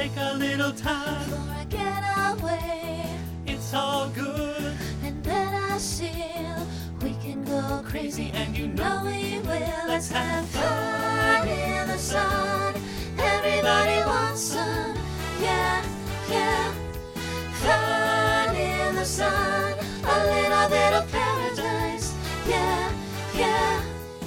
take a little time before I get away. It's all good. And then I seal, we can go crazy, and you know we will. Let's have fun in the sun. Everybody wants some, yeah, yeah. Fun in the sun, a little bit of paradise, yeah, yeah.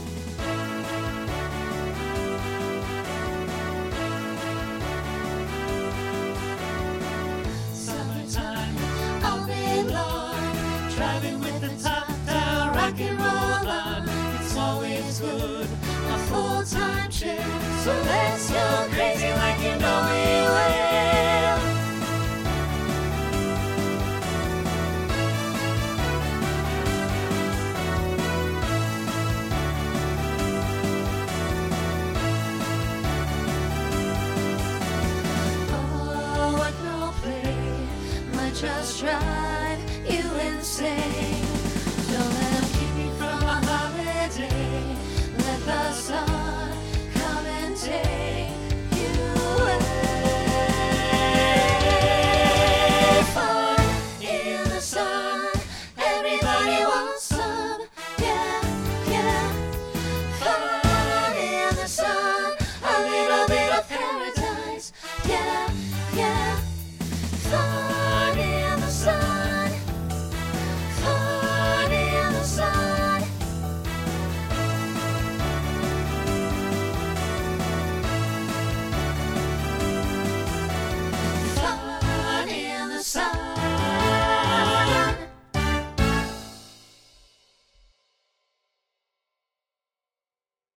Summertime, All day long, driving with the top down, rock and roll on. it's always good, a full-time chick. So let's go crazy like you know we will. Oh, what no play might just drive you insane.